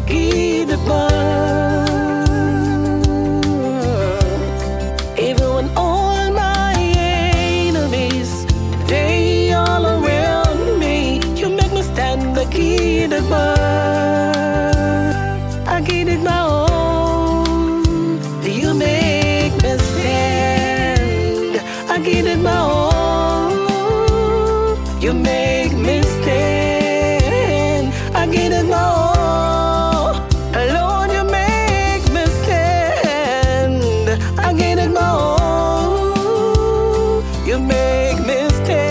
give it back. Even when all my enemies, they all around me, you make me stand, I give it back. I give it my all. You make me stand. I give it my all. You make me stand. I give it my all. Lord, you make me stand. I give it my all. You make me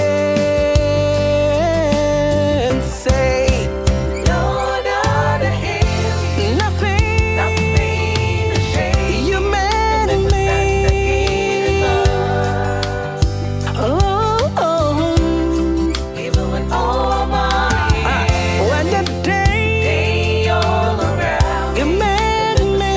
stand. Say, Lord, out of him, nothing to shame. You made me. Oh, even when all my when the day all around, you made me.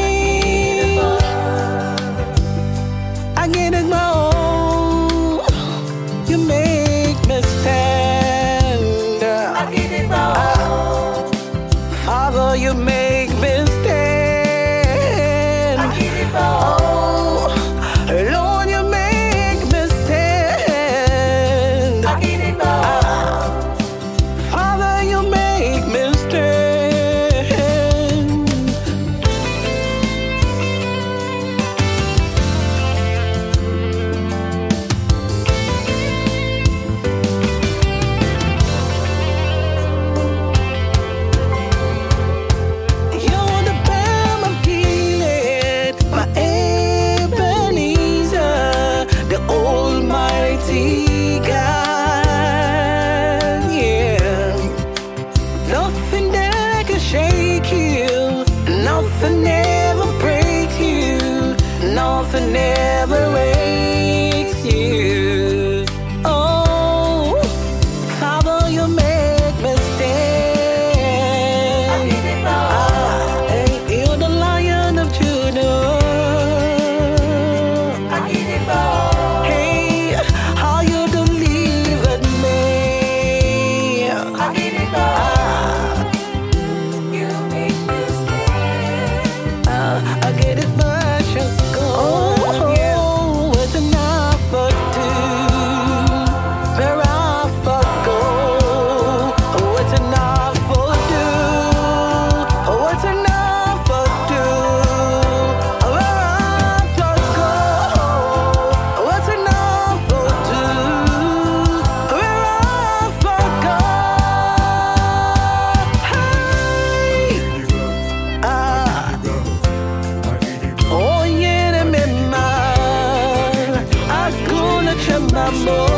I get it my all. You make me stand. I get it my all. Father, you make me stand. I get it my all. Lord, you make me stand. I get it my all. Father, you make me stand. You're the balm of Gilead, my Ebenezer, the Almighty God. Yeah, nothing that can shake you, nothing ever breaks you, nothing ever breaks you. Oh, Father, you make me stand. You're the Lion of Judah. Hey, how you delivered me. You make me stand. I get it much as gold. Oh, it's enough for two. Where I go. Oh, it's enough for two. Oh, it's enough for two. Where I go. Oh, it's enough for two. Where I go. Hey. Oh, yeah, remember, I'm gonna change my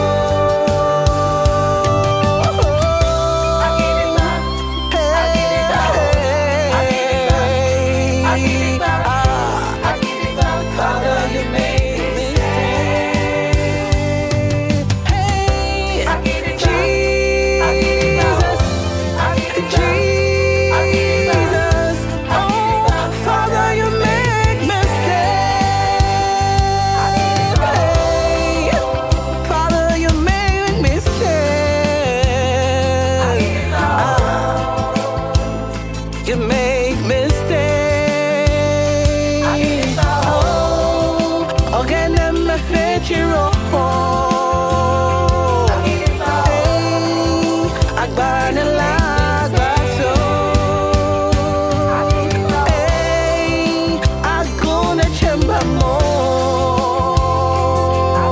Father, you make me stand. Hey, Jesus, oh, Father, you make me stand. Hey, Father, you make me stand. You make me stand. Oh, okay, let me fetch you all. Hey, I burn it like my soul. Hey, I'm gonna change my more.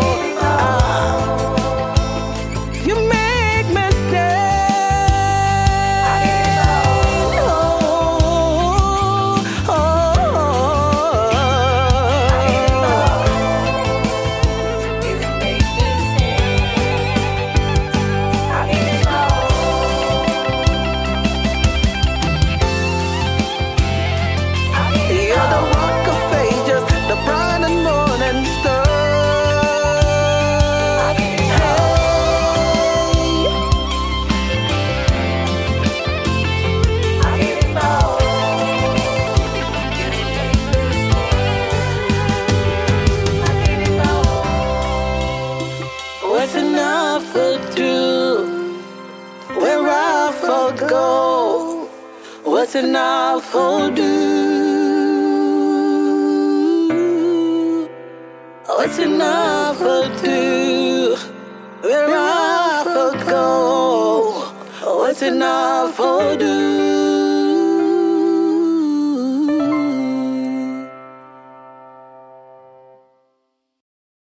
You make me stand. Oh, oh, you're the rock of ages, the bright and morning star. Hey, what's enough for two? Where I go? What's enough for do? What's enough for do? Where I for go? What's enough for do?